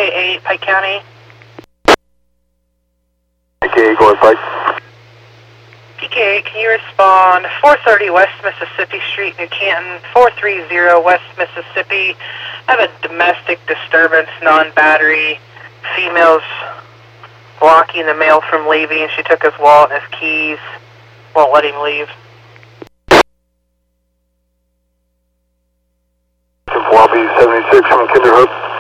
PK8, Pike County. PK8, go ahead, Pike. PK8, can you respond 430 West Mississippi Street, New Canton, 430 West Mississippi. I have a domestic disturbance, non-battery. Female's blocking the male from leaving. She took his wallet and his keys. Won't let him leave. Lobby 76 from Kinderhook.